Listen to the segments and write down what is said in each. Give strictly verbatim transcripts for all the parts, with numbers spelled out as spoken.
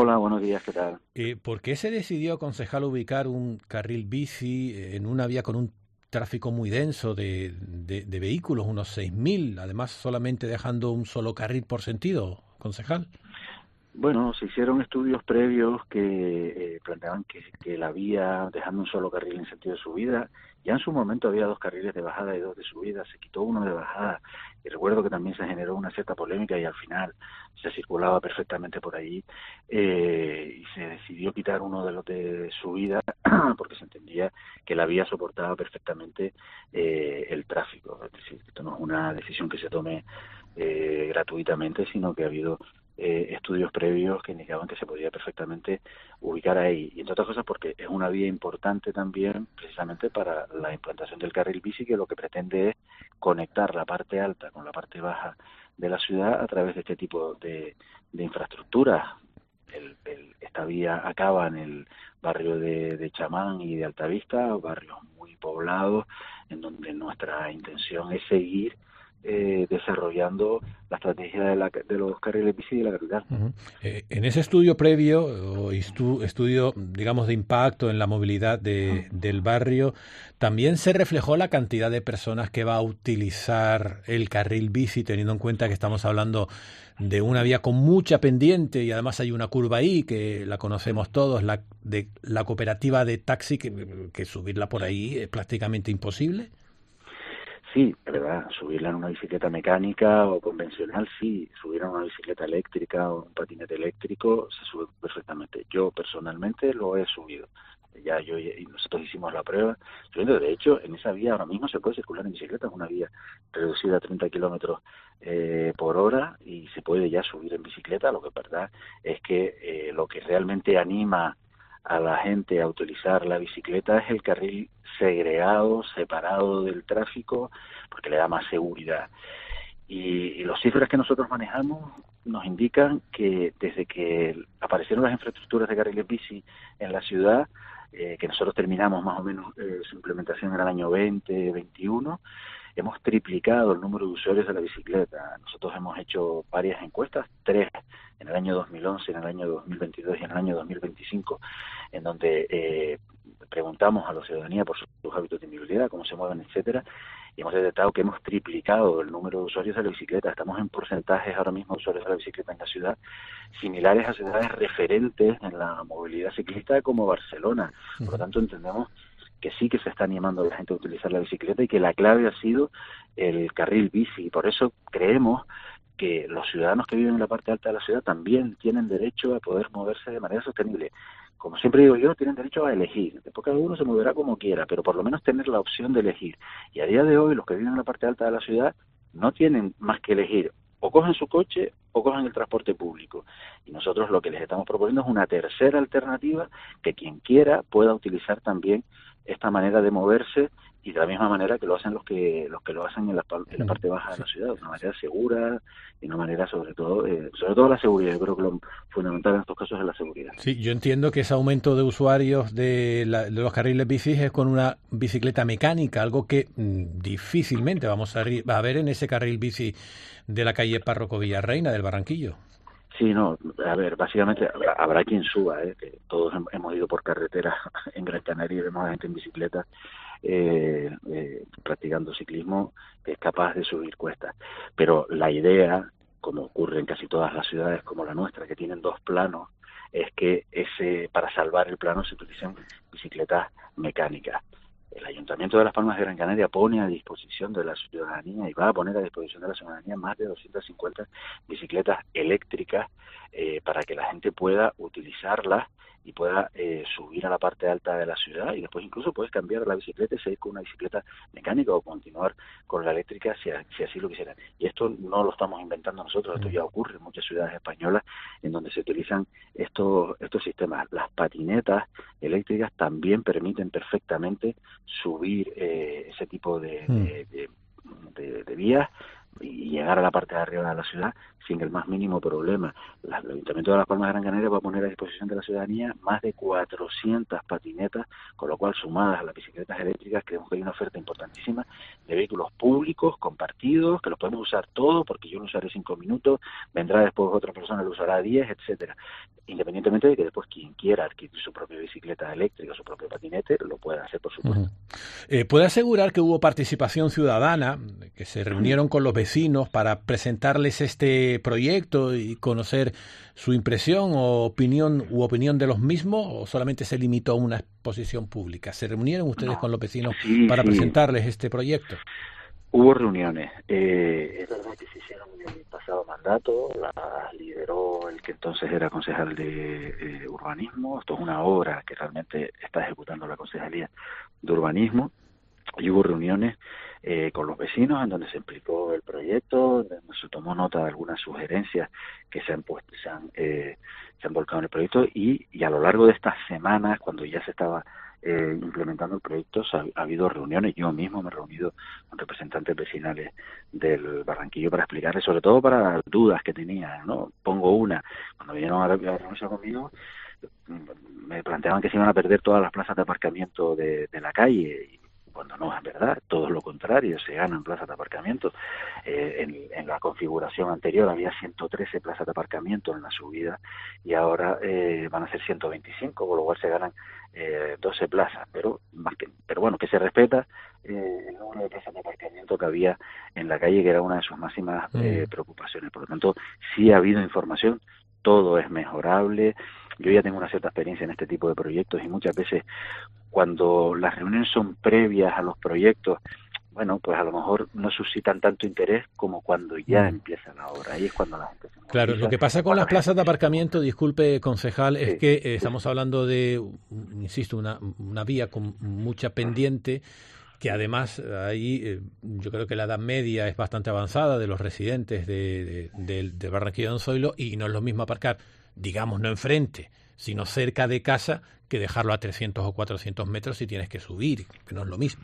Hola, buenos días, ¿qué tal? Eh, ¿por qué se decidió, concejal, ubicar un carril bici en una vía con un tráfico muy denso de, de, de vehículos, unos seis mil, además solamente dejando un solo carril por sentido, concejal? Bueno, se hicieron estudios previos que eh, planteaban que, que la vía, dejando un solo carril en sentido de subida, ya en su momento había dos carriles de bajada y dos de subida, se quitó uno de bajada, y recuerdo que también se generó una cierta polémica y al final se circulaba perfectamente por allí, eh, y se decidió quitar uno de los de subida porque se entendía que la vía soportaba perfectamente eh, el tráfico. Es decir, esto no es una decisión que se tome eh, gratuitamente, sino que ha habido Eh, estudios previos que indicaban que se podía perfectamente ubicar ahí. Y entre otras cosas porque es una vía importante también precisamente para la implantación del carril bici, que lo que pretende es conectar la parte alta con la parte baja de la ciudad a través de este tipo de, de infraestructuras. El, el, esta vía acaba en el barrio de, de Chamán y de Altavista, barrios muy poblados, en donde nuestra intención es seguir eh, desarrollando la estrategia de, la, de los carriles bici de la capital. Uh-huh. Eh, en ese estudio previo, o estu estudio, digamos, de impacto en la movilidad de, del barrio, también se reflejó la cantidad de personas que va a utilizar el carril bici, teniendo en cuenta que estamos hablando de una vía con mucha pendiente y además hay una curva ahí que la conocemos todos, la de la cooperativa de taxi, que, que subirla por ahí es prácticamente imposible. Sí, es verdad, subirla en una bicicleta mecánica o convencional, sí, subir en una bicicleta eléctrica o un patinete eléctrico se sube perfectamente. Yo personalmente lo he subido. Ya yo y nosotros hicimos la prueba. Subiendo, de hecho, en esa vía ahora mismo se puede circular en bicicleta, es una vía reducida a treinta kilómetros eh, por hora y se puede ya subir en bicicleta. Lo que es verdad es que eh, lo que realmente anima a la gente a utilizar la bicicleta es el carril segregado, separado del tráfico, porque le da más seguridad. Y, y las cifras que nosotros manejamos nos indican que desde que aparecieron las infraestructuras de carriles bici en la ciudad, eh, que nosotros terminamos más o menos eh, su implementación en el año veinte, veintiuno, hemos triplicado el número de usuarios de la bicicleta. Nosotros hemos hecho varias encuestas, tres en el año dos mil once, en el año dos mil veintidós y en el año dos mil veinticinco, en donde eh, preguntamos a la ciudadanía por sus, sus hábitos de movilidad, cómo se mueven, etcétera, y hemos detectado que hemos triplicado el número de usuarios de la bicicleta. Estamos en porcentajes ahora mismo de usuarios de la bicicleta en la ciudad similares a ciudades referentes en la movilidad ciclista como Barcelona. Por lo tanto, entendemos que sí que se está animando a la gente a utilizar la bicicleta y que la clave ha sido el carril bici. Y por eso creemos que los ciudadanos que viven en la parte alta de la ciudad también tienen derecho a poder moverse de manera sostenible. Como siempre digo yo, tienen derecho a elegir. Después cada uno se moverá como quiera, pero por lo menos tener la opción de elegir. Y a día de hoy los que viven en la parte alta de la ciudad no tienen más que elegir. O cogen su coche o cogen el transporte público. Y nosotros lo que les estamos proponiendo es una tercera alternativa, que quien quiera pueda utilizar también esta manera de moverse, y de la misma manera que lo hacen los que los que lo hacen en la, en la parte baja de la ciudad, de una manera segura, de una manera sobre todo, eh, sobre todo la seguridad. Yo creo que lo fundamental en estos casos es la seguridad. Sí, yo entiendo que ese aumento de usuarios de, la, de los carriles bicis es con una bicicleta mecánica, algo que mmm, difícilmente vamos a, a ver en ese carril bici de la calle Párroco Villarreina del Barranquillo. Sí, no, a ver, básicamente habrá, habrá quien suba, ¿eh? Que todos hemos ido por carretera en Gran Canaria y vemos a gente en bicicleta eh, eh, practicando ciclismo que es capaz de subir cuestas. Pero la idea, como ocurre en casi todas las ciudades como la nuestra, que tienen dos planos, es que ese para salvar el plano se utilizan bicicletas mecánicas. El Ayuntamiento de Las Palmas de Gran Canaria pone a disposición de la ciudadanía y va a poner a disposición de la ciudadanía más de doscientas cincuenta bicicletas eléctricas eh, para que la gente pueda utilizarlas y pueda eh, subir a la parte alta de la ciudad, y después incluso puedes cambiar la bicicleta y seguir con una bicicleta mecánica o continuar con la eléctrica si, si así lo quisieran. Y esto no lo estamos inventando nosotros, esto ya ocurre en muchas ciudades españolas en donde se utilizan estos, estos sistemas. Las patinetas eléctricas también permiten perfectamente subir eh, ese tipo de, de, de, de, de vías y llegar a la parte de arriba de la ciudad sin el más mínimo problema. El Ayuntamiento de Las Palmas de Gran Canaria va a poner a disposición de la ciudadanía más de cuatrocientas patinetas, con lo cual, sumadas a las bicicletas eléctricas, creemos que hay una oferta importantísima de vehículos públicos, compartidos, que los podemos usar todos, porque yo lo usaré cinco minutos, vendrá después otra persona, lo usará diez, etcétera. Independientemente de que después quien quiera adquirir su propia bicicleta eléctrica, su propio patinete, lo pueda hacer, por supuesto. Uh-huh. Eh, ¿Puede asegurar que hubo participación ciudadana, que se reunieron con los vecinos para presentarles este proyecto y conocer su impresión o opinión u opinión de los mismos, o solamente se limitó a una exposición pública? ¿Se reunieron ustedes no. con los vecinos sí, para sí. presentarles este proyecto? Hubo reuniones. Eh, es verdad que se hicieron en el pasado mandato, la lideró el que entonces era concejal de eh, urbanismo. Esto es una obra que realmente está ejecutando la concejalía de urbanismo, y hubo reuniones eh, con los vecinos en donde se explicó el proyecto, donde se tomó nota de algunas sugerencias que se han puesto, se han, eh, se han volcado en el proyecto, y, y a lo largo de estas semanas, cuando ya se estaba Eh, implementando el proyecto, ha, ha habido reuniones. Yo mismo me he reunido con representantes vecinales del Barranquillo para explicarles, sobre todo para dudas que tenían, ¿no? Pongo una: cuando vinieron a la reunión conmigo, me planteaban que se iban a perder todas las plazas de aparcamiento de, de la calle, y cuando no es verdad, todo lo contrario, se ganan plazas de aparcamiento. Eh, en, en la configuración anterior había ciento trece plazas de aparcamiento en la subida, y ahora eh, van a ser ciento veinticinco, con lo cual se ganan eh, doce plazas, pero más que, pero bueno, que se respeta eh, el número de plazas de aparcamiento que había en la calle, que era una de sus máximas eh, preocupaciones. Por lo tanto, sí ha habido información, todo es mejorable. Yo ya tengo una cierta experiencia en este tipo de proyectos, y muchas veces cuando las reuniones son previas a los proyectos, bueno, pues a lo mejor no suscitan tanto interés como cuando ya empieza la obra. Ahí es cuando la gente se moviliza. Claro, lo que pasa con las plazas de aparcamiento, disculpe, concejal, es sí, que eh, estamos hablando de, insisto, una, una vía con mucha pendiente, que además ahí eh, yo creo que la edad media es bastante avanzada de los residentes de, de, de, de Barranquilla de Onzoilo, y no es lo mismo aparcar, digamos, no enfrente, sino cerca de casa, que dejarlo a trescientos o cuatrocientos metros si tienes que subir, que no es lo mismo.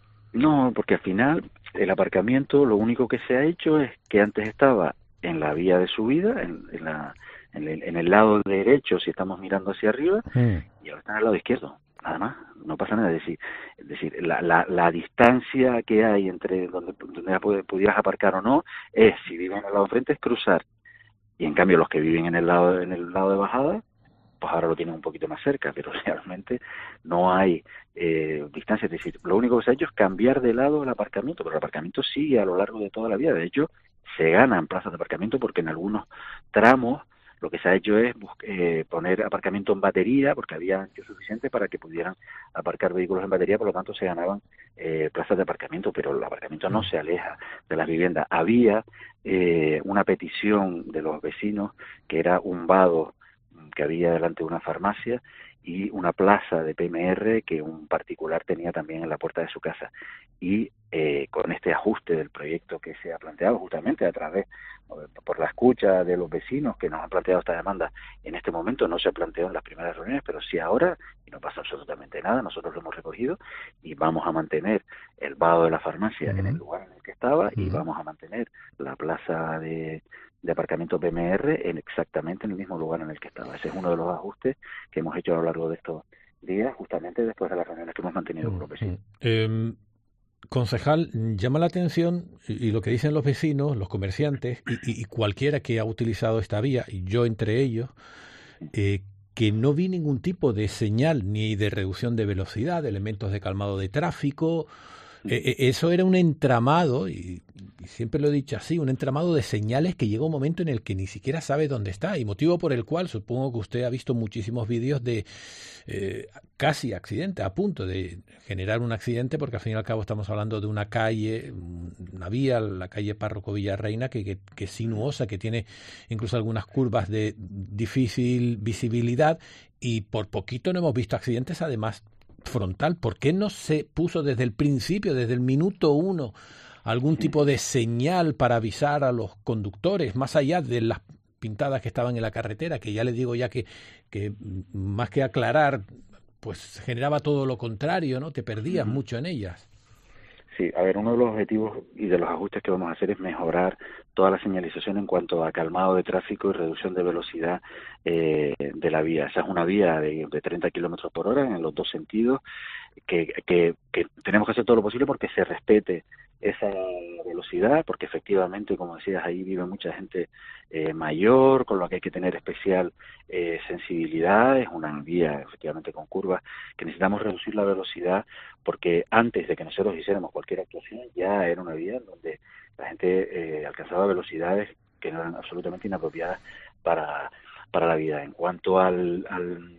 No, porque al final el aparcamiento, lo único que se ha hecho es que antes estaba en la vía de subida, en, en, la, en, el, en el lado derecho si estamos mirando hacia arriba, mm. y ahora está en el lado izquierdo. Nada más, no pasa nada. Es decir, es decir la, la, la distancia que hay entre donde, donde pudieras aparcar o no es, si viven en el lado de frente, es cruzar. Y en cambio los que viven en el lado en el lado de bajada, pues ahora lo tienen un poquito más cerca, pero realmente no hay eh, distancia. Es decir, lo único que se ha hecho es cambiar de lado el aparcamiento, pero el aparcamiento sigue a lo largo de toda la vía. De hecho, se ganan plazas de aparcamiento, porque en algunos tramos lo que se ha hecho es eh, poner aparcamiento en batería, porque había ancho suficiente para que pudieran aparcar vehículos en batería, por lo tanto se ganaban eh, plazas de aparcamiento, pero el aparcamiento no se aleja de las viviendas. Había eh, una petición de los vecinos, que era un vado que había delante de una farmacia y una plaza de P M R que un particular tenía también en la puerta de su casa. Y eh, con este ajuste del proyecto que se ha planteado, justamente a través, por la escucha de los vecinos que nos han planteado esta demanda, en este momento no se planteó en las primeras reuniones, pero sí ahora, y no pasa absolutamente nada. Nosotros lo hemos recogido y vamos a mantener el vado de la farmacia uh-huh. en el lugar en el que estaba, uh-huh. y vamos a mantener la plaza de de aparcamiento P M R en exactamente en el mismo lugar en el que estaba. Ese es uno de los ajustes que hemos hecho a lo largo de estos días, justamente después de las reuniones que hemos mantenido con los vecinos. Eh, concejal, llama la atención, y, y lo que dicen los vecinos, los comerciantes, y, y, y cualquiera que ha utilizado esta vía, y yo entre ellos, eh, que no vi ningún tipo de señal ni de reducción de velocidad, de elementos de calmado de tráfico. Eh, eso era un entramado, y, y siempre lo he dicho así, un entramado de señales que llega un momento en el que ni siquiera sabe dónde está, y motivo por el cual supongo que usted ha visto muchísimos vídeos de eh, casi accidente, a punto de generar un accidente, porque al fin y al cabo estamos hablando de una calle, una vía, la calle Párroco Villarreina, que, que, que es sinuosa, que tiene incluso algunas curvas de difícil visibilidad, y por poquito no hemos visto accidentes, además frontal. ¿Por qué no se puso desde el principio, desde el minuto uno, algún tipo de señal para avisar a los conductores, más allá de las pintadas que estaban en la carretera, que ya les digo ya que, que más que aclarar, pues generaba todo lo contrario, ¿no? Te perdías uh-huh. mucho en ellas. Sí, a ver, uno de los objetivos y de los ajustes que vamos a hacer es mejorar toda la señalización en cuanto a calmado de tráfico y reducción de velocidad eh, de la vía. Esa es una vía de, de treinta kilómetros por hora en los dos sentidos, que, que, que tenemos que hacer todo lo posible porque se respete esa velocidad, porque efectivamente, como decías, ahí vive mucha gente eh, mayor, con lo que hay que tener especial eh, sensibilidad. Es una vía, efectivamente, con curvas, que necesitamos reducir la velocidad, porque antes de que nosotros hiciéramos cualquier actuación, ya era una vía en donde la gente eh, alcanzaba velocidades que no eran absolutamente inapropiadas para, para la vida. En cuanto al... al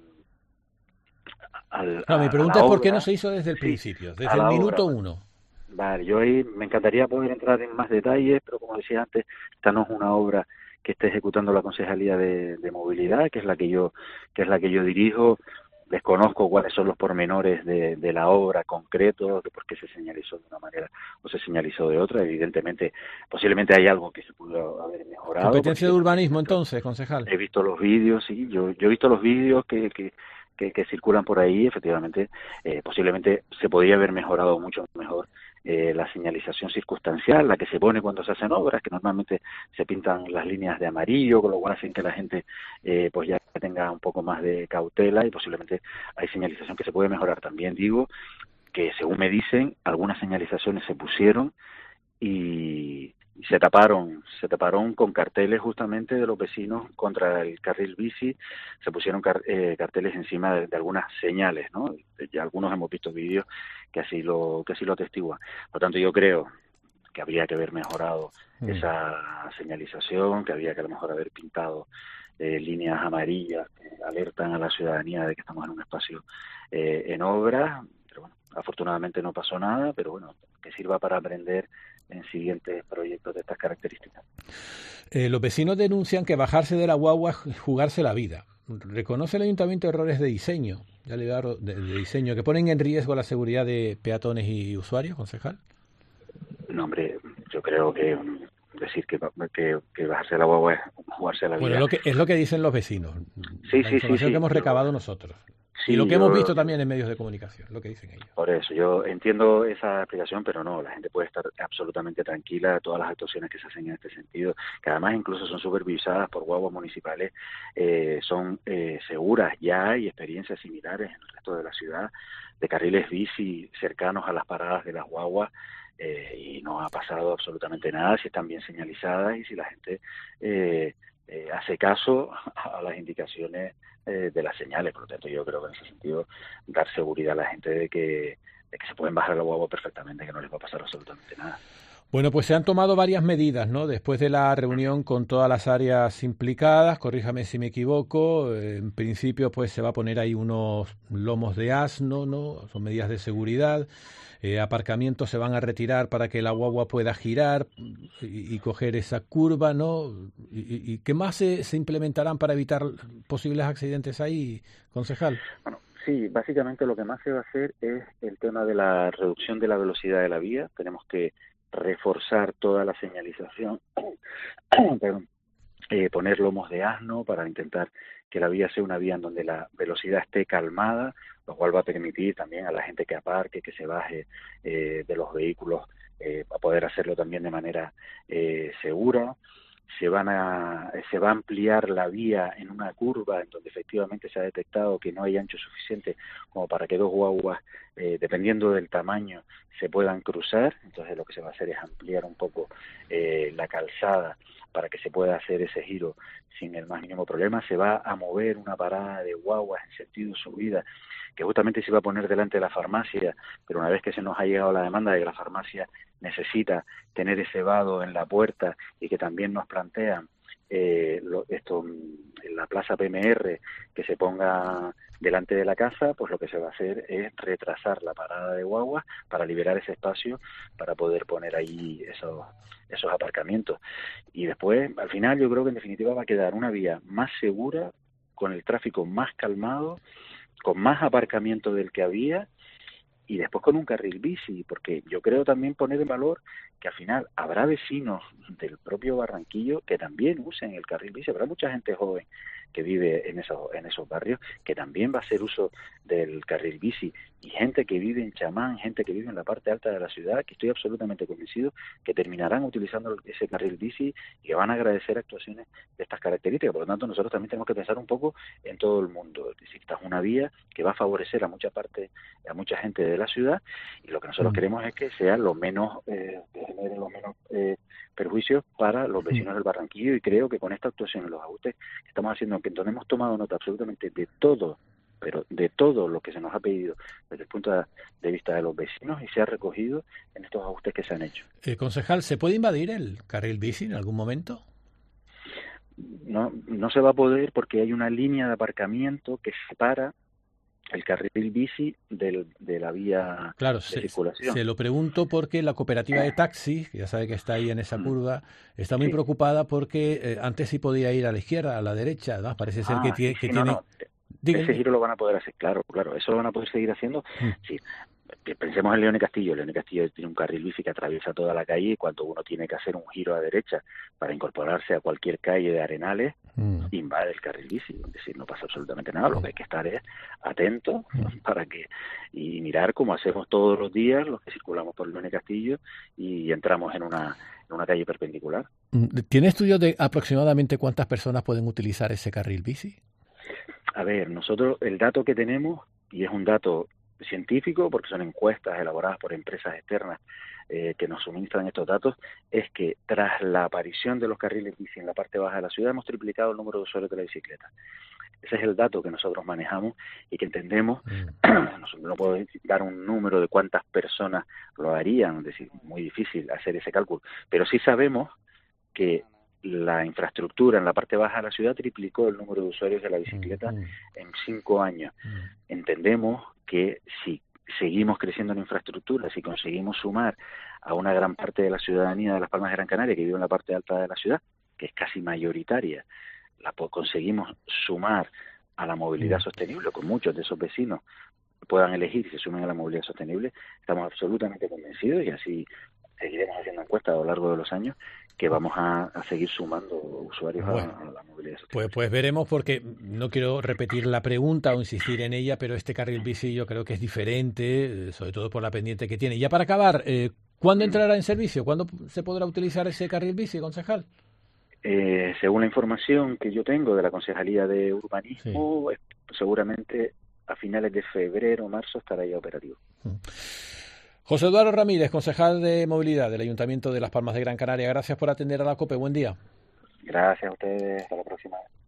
al, No, mi a, a pregunta la es por qué no obra, se hizo desde el sí, principio, a desde el la obra, minuto pues, uno. vale, yo ahí me encantaría poder entrar en más detalles, pero como decía antes, esta no es una obra que esté ejecutando la Concejalía de, de Movilidad, que es la que yo que es la que yo dirijo. Desconozco cuáles son los pormenores de, de la obra concretos, de por qué se señalizó de una manera o se señalizó de otra. Evidentemente, posiblemente hay algo que se pudo haber mejorado, porque Competencia de yo también he urbanismo visto, entonces, concejal. he visto los vídeos, sí, yo, yo he visto los vídeos que, que, que, que circulan por ahí. Efectivamente, eh, posiblemente se podría haber mejorado mucho mejor eh, la señalización circunstancial, la que se pone cuando se hacen obras, que normalmente se pintan las líneas de amarillo, con lo cual hacen que la gente eh, pues ya tenga un poco más de cautela, y posiblemente hay señalización que se puede mejorar. También digo que, según me dicen, algunas señalizaciones se pusieron y se taparon, se taparon con carteles justamente de los vecinos contra el carril bici. Se pusieron car eh, carteles encima de, de algunas señales, ¿no? Ya algunos hemos visto vídeos que así lo que así lo atestiguan. Por tanto, yo creo que habría que haber mejorado Mm. esa señalización, que habría que a lo mejor haber pintado eh, líneas amarillas que alertan a la ciudadanía de que estamos en un espacio eh, en obra. Pero bueno, afortunadamente no pasó nada, pero bueno, que sirva para aprender en siguientes proyectos de estas características. Eh, los vecinos denuncian que bajarse de la guagua es jugarse la vida. ¿Reconoce el ayuntamiento errores de diseño, ya le de, de diseño, que ponen en riesgo la seguridad de peatones y usuarios, concejal? No, hombre, yo creo que decir que, que, que bajarse de la guagua es jugarse a la Bueno, es vida. lo que, es lo que dicen los vecinos, Sí, la sí, sí, información que sí. hemos Yo, recabado nosotros. Y lo sí, que hemos yo, visto yo también en medios de comunicación, lo que dicen ellos. Por eso, yo entiendo esa explicación, pero no, la gente puede estar absolutamente tranquila. Todas las actuaciones que se hacen en este sentido, que además incluso son supervisadas por guaguas municipales, eh, son eh, seguras. Ya hay experiencias similares en el resto de la ciudad, de carriles bici cercanos a las paradas de las guaguas, eh, y no ha pasado absolutamente nada si están bien señalizadas y si la gente eh, eh, hace caso a las indicaciones eh, de las señales. Por lo tanto, yo creo que en ese sentido dar seguridad a la gente de que, de que se pueden bajar la guagua perfectamente, que no les va a pasar absolutamente nada. Bueno, pues se han tomado varias medidas, ¿no? Después de la reunión con todas las áreas implicadas, corríjame si me equivoco, eh, en principio pues se va a poner ahí unos lomos de asno, ¿no? Son medidas de seguridad. Eh, aparcamientos se van a retirar para que la guagua pueda girar y, y coger esa curva, ¿no? ¿Y, y qué más se, se implementarán para evitar posibles accidentes ahí, concejal? Bueno, sí, básicamente lo que más se va a hacer es el tema de la reducción de la velocidad de la vía. Tenemos que reforzar toda la señalización, perdón, eh, poner lomos de asno para intentar que la vía sea una vía en donde la velocidad esté calmada, lo cual va a permitir también a la gente que aparque, que se baje eh, de los vehículos, eh, a poder hacerlo también de manera eh, segura. Se, van a, se va a ampliar la vía en una curva en donde efectivamente se ha detectado que no hay ancho suficiente como para que dos guaguas, eh, dependiendo del tamaño, se puedan cruzar. Entonces lo que se va a hacer es ampliar un poco eh, la calzada para que se pueda hacer ese giro sin el más mínimo problema. Se va a mover una parada de guaguas en sentido subida, que justamente se iba a poner delante de la farmacia, pero una vez que se nos ha llegado la demanda de que la farmacia necesita tener ese vado en la puerta y que también nos plantean eh, lo, esto en la plaza P M R, que se ponga delante de la casa, pues lo que se va a hacer es retrasar la parada de guaguas para liberar ese espacio para poder poner ahí esos, esos aparcamientos. Y después, al final, yo creo que en definitiva va a quedar una vía más segura, con el tráfico más calmado, con más aparcamiento del que había, y después con un carril bici, porque yo creo también poner en valor que al final habrá vecinos del propio Barranquillo que también usen el carril bici. Habrá mucha gente joven que vive en esos, en esos barrios que también va a hacer uso del carril bici, y gente que vive en Chamán, gente que vive en la parte alta de la ciudad, que estoy absolutamente convencido que terminarán utilizando ese carril bici y que van a agradecer actuaciones de estas características. Por lo tanto, nosotros también tenemos que pensar un poco en todo el mundo. Es decir, esta es una vía que va a favorecer a mucha parte, a mucha gente de la ciudad, y lo que nosotros mm. queremos es que sea lo menos, eh, que genere los menos eh, perjuicios para los vecinos del Barranquillo, y creo que con esta actuación, los ajustes que estamos haciendo, que donde hemos tomado nota absolutamente de todo, pero de todo lo que se nos ha pedido desde el punto de vista de los vecinos, y se ha recogido en estos ajustes que se han hecho. Eh, concejal, ¿se puede invadir el carril bici en algún momento? No, no se va a poder, porque hay una línea de aparcamiento que separa el carril bici del, de la vía claro, de se, circulación. Se lo pregunto porque la cooperativa de taxis, que ya sabe que está ahí en esa curva, está muy sí. preocupada porque eh, antes sí podía ir a la izquierda, a la derecha, además parece ser ah, que, tiene, sí, que sí, tiene... No, no. Ese giro lo van a poder hacer, claro, claro, eso lo van a poder seguir haciendo. Mm. Sí. Pensemos en León y Castillo. León y Castillo tiene un carril bici que atraviesa toda la calle, y cuando uno tiene que hacer un giro a derecha para incorporarse a cualquier calle de Arenales, mm. invade el carril bici. Es decir, no pasa absolutamente nada. Lo que hay que estar es atento mm. para que y mirar, como hacemos todos los días los que circulamos por León y Castillo y entramos en una en una calle perpendicular. ¿Tiene estudios de aproximadamente cuántas personas pueden utilizar ese carril bici? A ver, nosotros el dato que tenemos, y es un dato científico porque son encuestas elaboradas por empresas externas eh, que nos suministran estos datos, es que tras la aparición de los carriles bici en la parte baja de la ciudad hemos triplicado el número de usuarios de la bicicleta. Ese es el dato que nosotros manejamos y que entendemos. Mm. No puedo dar un número de cuántas personas lo harían, es decir, muy difícil hacer ese cálculo, pero sí sabemos que la infraestructura en la parte baja de la ciudad triplicó el número de usuarios de la bicicleta mm. en cinco años. Mm. Entendemos que si seguimos creciendo en infraestructura, si conseguimos sumar a una gran parte de la ciudadanía de Las Palmas de Gran Canaria que vive en la parte alta de la ciudad, que es casi mayoritaria, la conseguimos sumar a la movilidad mm. sostenible, con muchos de esos vecinos puedan elegir y se sumen a la movilidad sostenible, estamos absolutamente convencidos, y así seguiremos haciendo encuestas a lo largo de los años, que vamos a, a seguir sumando usuarios bueno, a, a la movilidad sostenible. Pues, pues veremos, porque no quiero repetir la pregunta o insistir en ella, pero este carril bici yo creo que es diferente, sobre todo por la pendiente que tiene. Y ya para acabar, eh, ¿cuándo entrará en servicio? ¿Cuándo se podrá utilizar ese carril bici, concejal? Eh, según la información que yo tengo de la Concejalía de Urbanismo, sí. seguramente a finales de febrero o marzo estará ya operativo. Mm. José Eduardo Ramírez, concejal de Movilidad del Ayuntamiento de Las Palmas de Gran Canaria, gracias por atender a la COPE. Buen día. Gracias a ustedes. Hasta la próxima.